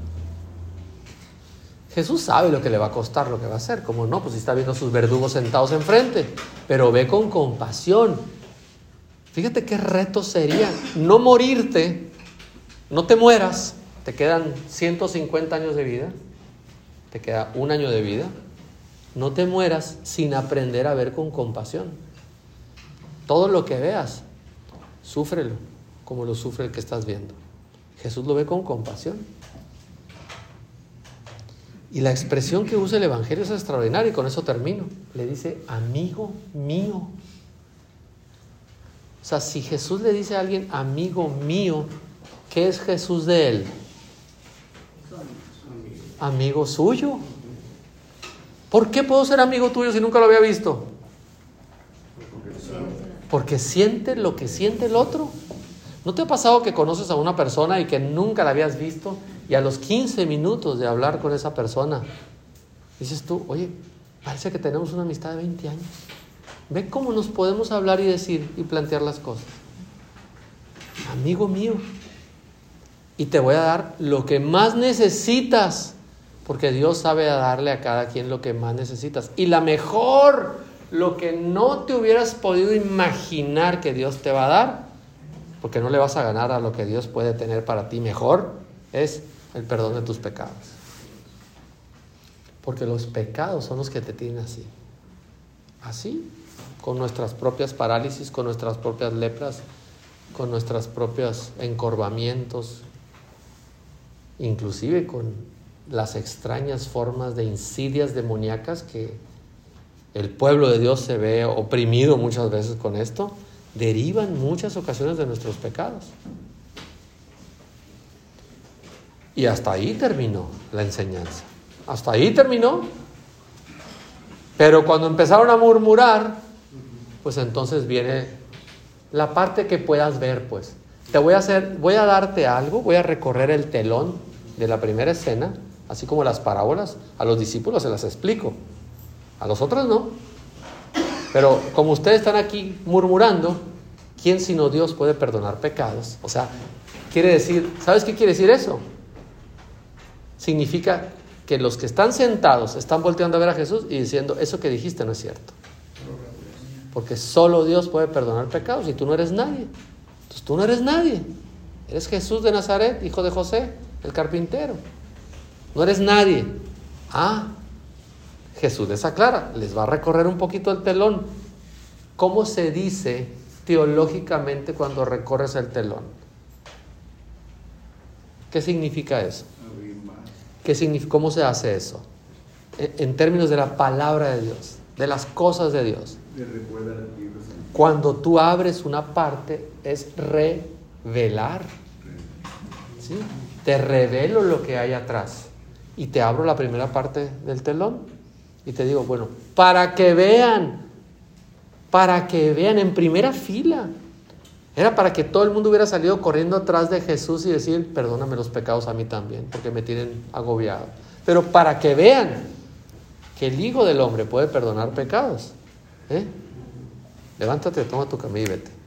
Jesús sabe lo que le va a costar, lo que va a hacer. Como no, pues si está viendo a sus verdugos sentados enfrente, pero ve con compasión. Fíjate qué reto sería no morirte, no te mueras, te quedan 150 años de vida, te queda 1 año de vida. No te mueras sin aprender a ver con compasión. Todo lo que veas, súfrelo como lo sufre el que estás viendo. Jesús lo ve con compasión. Y la expresión que usa el Evangelio es extraordinaria, y con eso termino. Le dice, amigo mío. O sea, si Jesús le dice a alguien, amigo mío, ¿qué es Jesús de él? Amigo suyo. ¿Por qué puedo ser amigo tuyo si nunca lo había visto? Porque siente lo que siente el otro. ¿No te ha pasado que conoces a una persona y que nunca la habías visto y a los 15 minutos de hablar con esa persona dices tú, oye, parece que tenemos una amistad de 20 años? Ve cómo nos podemos hablar y decir y plantear las cosas. Amigo mío, y te voy a dar lo que más necesitas, porque Dios sabe darle a cada quien lo que más necesitas. Y la mejor, lo que no te hubieras podido imaginar que Dios te va a dar, porque no le vas a ganar a lo que Dios puede tener para ti mejor, es el perdón de tus pecados. Porque los pecados son los que te tienen así, con nuestras propias parálisis, con nuestras propias lepras, con nuestros propios encorvamientos, inclusive con las extrañas formas de insidias demoníacas que el pueblo de Dios se ve oprimido muchas veces con esto, derivan muchas ocasiones de nuestros pecados. Y hasta ahí terminó la enseñanza. Hasta ahí terminó. Pero cuando empezaron a murmurar, pues entonces viene la parte que puedas ver, pues. Voy a darte algo, voy a recorrer el telón de la primera escena, así como las parábolas. A los discípulos se las explico, a los otros no. Pero como ustedes están aquí murmurando, ¿quién sino Dios puede perdonar pecados? O sea, quiere decir, ¿sabes qué quiere decir eso? Significa que los que están sentados están volteando a ver a Jesús y diciendo, eso que dijiste no es cierto. Porque solo Dios puede perdonar pecados y tú no eres nadie. Entonces tú no eres nadie. Eres Jesús de Nazaret, hijo de José, el carpintero. No eres nadie. Jesús les aclara, les va a recorrer un poquito el telón. ¿Cómo se dice teológicamente cuando recorres el telón? ¿Qué significa eso? ¿Cómo se hace eso? En términos de la palabra de Dios, de las cosas de Dios. Cuando tú abres una parte, es revelar. ¿Sí? Te revelo lo que hay atrás. Y te abro la primera parte del telón. Y te digo, bueno, para que vean en primera fila. Era para que todo el mundo hubiera salido corriendo atrás de Jesús y decir, perdóname los pecados a mí también, porque me tienen agobiado. Pero para que vean que el Hijo del Hombre puede perdonar pecados. Levántate, toma tu camilla y vete.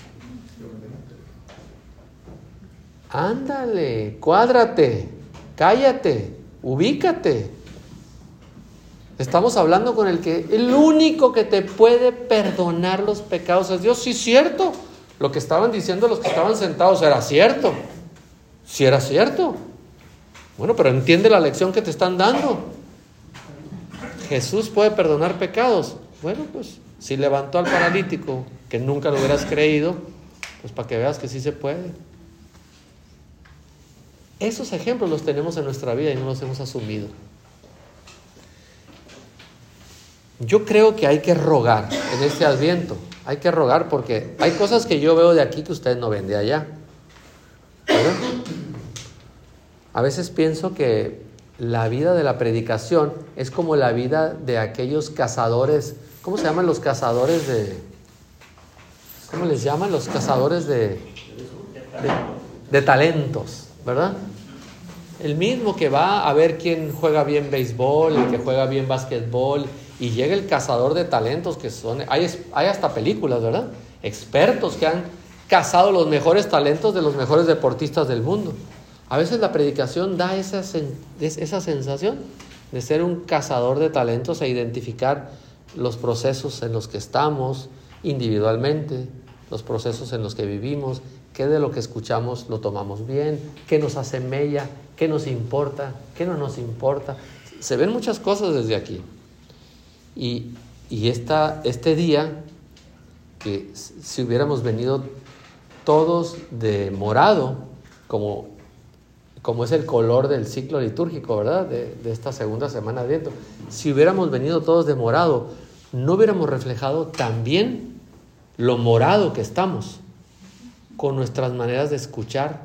Ándale, cuádrate, cállate, ubícate. Estamos hablando con el único que te puede perdonar los pecados es Dios. Sí, cierto. Lo que estaban diciendo los que estaban sentados era cierto. Sí era cierto. Bueno, pero entiende la lección que te están dando. Jesús puede perdonar pecados. Bueno, pues si levantó al paralítico, que nunca lo hubieras creído, pues para que veas que sí se puede. Esos ejemplos los tenemos en nuestra vida y no los hemos asumido. Yo creo que hay que rogar en este Adviento. Hay que rogar porque hay cosas que yo veo de aquí que ustedes no ven de allá. ¿Verdad? A veces pienso que la vida de la predicación es como la vida de aquellos cazadores. ¿Cómo se llaman los cazadores de...? ¿Cómo les llaman? Los cazadores de talentos, ¿verdad? El mismo que va a ver quién juega bien béisbol, el que juega bien básquetbol, y llega el cazador de talentos que son... Hay hasta películas, ¿verdad? Expertos que han cazado los mejores talentos de los mejores deportistas del mundo. A veces la predicación da esa sensación de ser un cazador de talentos e identificar los procesos en los que estamos individualmente, los procesos en los que vivimos, qué de lo que escuchamos lo tomamos bien, qué nos hace mella, qué nos importa, qué no nos importa. Se ven muchas cosas desde aquí. Y este día, que si hubiéramos venido todos de morado, como es el color del ciclo litúrgico, ¿verdad? De esta segunda semana de Adviento, si hubiéramos venido todos de morado, no hubiéramos reflejado también lo morado que estamos con nuestras maneras de escuchar,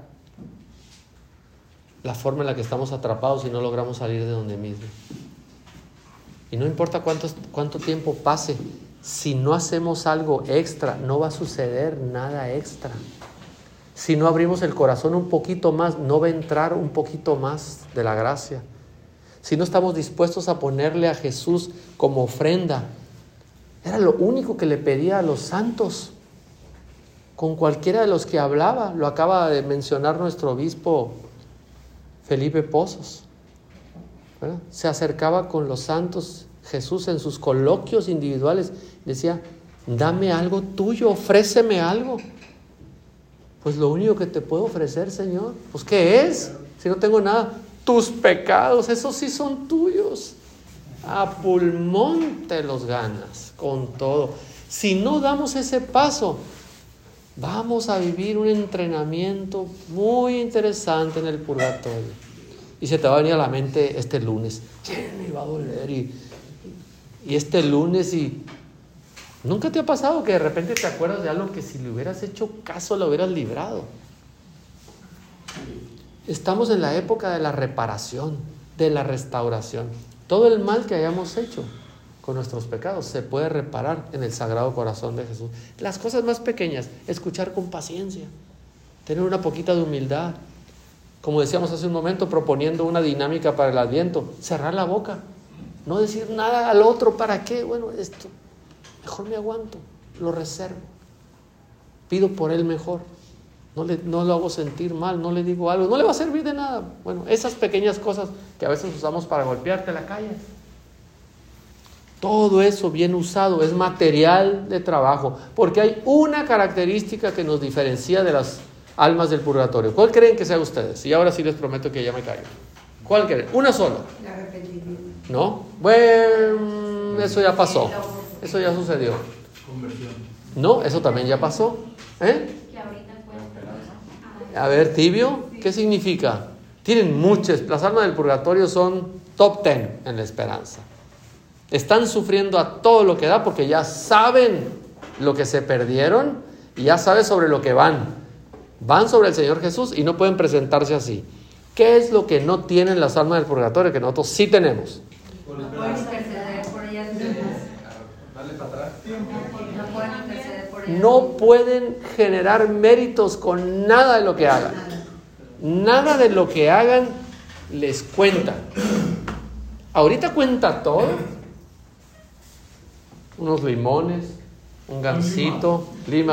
la forma en la que estamos atrapados y no logramos salir de donde mismo. Y no importa cuánto tiempo pase, si no hacemos algo extra, no va a suceder nada extra. Si no abrimos el corazón un poquito más, no va a entrar un poquito más de la gracia. Si no estamos dispuestos a ponerle a Jesús como ofrenda, era lo único que le pedía a los santos. Con cualquiera de los que hablaba, lo acaba de mencionar nuestro obispo Felipe Pozos, ¿verdad? Se acercaba con los santos Jesús en sus coloquios individuales, decía, dame algo tuyo, ofréceme algo. Pues lo único que te puedo ofrecer, Señor, pues ¿qué es? Si no tengo nada, tus pecados, esos sí son tuyos. A pulmón te los ganas, con todo. Si no damos ese paso, vamos a vivir un entrenamiento muy interesante en el purgatorio. Y se te va a venir a la mente este lunes, me va a doler Y este lunes y... ¿Nunca te ha pasado que de repente te acuerdas de algo que si le hubieras hecho caso lo hubieras librado? Estamos en la época de la reparación, de la restauración. Todo el mal que hayamos hecho con nuestros pecados se puede reparar en el Sagrado Corazón de Jesús. Las cosas más pequeñas, escuchar con paciencia, tener una poquita de humildad. Como decíamos hace un momento, proponiendo una dinámica para el Adviento, cerrar la boca, no decir nada al otro. ¿Para qué? Bueno, esto mejor me aguanto, lo reservo, pido por él mejor, no lo hago sentir mal, no le digo algo, no le va a servir de nada. Bueno, esas pequeñas cosas que a veces usamos para golpearte la calle, todo eso bien usado es material de trabajo, porque hay una característica que nos diferencia de las almas del purgatorio. ¿Cuál creen que sea ustedes? Y ahora sí les prometo que ya me callo. ¿Cuál creen? Una sola. ¿No? Bueno, eso ya pasó. Eso ya sucedió. No, eso también ya pasó. A ver, tibio, ¿qué significa? Tienen muchas. Las almas del purgatorio son top 10 en la esperanza. Están sufriendo a todo lo que da porque ya saben lo que se perdieron y ya saben sobre lo que van. Van sobre el Señor Jesús y no pueden presentarse así. ¿Qué es lo que no tienen las almas del purgatorio que nosotros sí tenemos? No pueden interceder por ellas mismas. No pueden interceder por ellas. No pueden generar méritos con nada de lo que hagan. Nada de lo que hagan les cuenta. Ahorita cuenta todo. Unos limones, un gansito,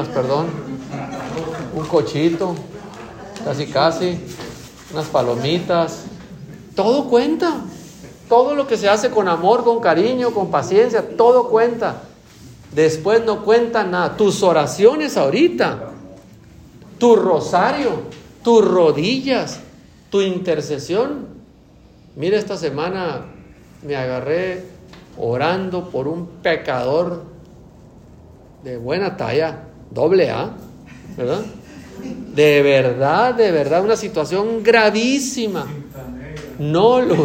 un cochito, casi, unas palomitas. Todo cuenta. Todo lo que se hace con amor, con cariño, con paciencia, todo cuenta. Después no cuenta nada. Tus oraciones ahorita, tu rosario, tus rodillas, tu intercesión. Mira, esta semana me agarré orando por un pecador de buena talla, AA, ¿verdad? De verdad, una situación gravísima. No lo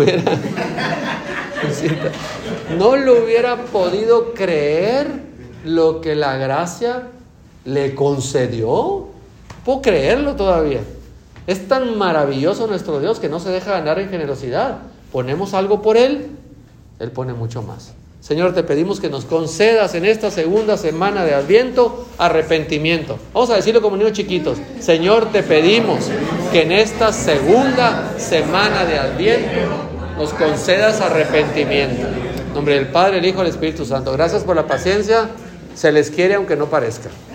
hubiera podido creer lo que la gracia le concedió. Puedo creerlo todavía. Es tan maravilloso nuestro Dios que no se deja ganar en generosidad. Ponemos algo por Él, Él pone mucho más. Señor, te pedimos que nos concedas en esta segunda semana de Adviento arrepentimiento. Vamos a decirlo como niños chiquitos. Señor, te pedimos que en esta segunda semana de Adviento nos concedas arrepentimiento. En nombre del Padre, el Hijo y el Espíritu Santo. Gracias por la paciencia. Se les quiere aunque no parezca.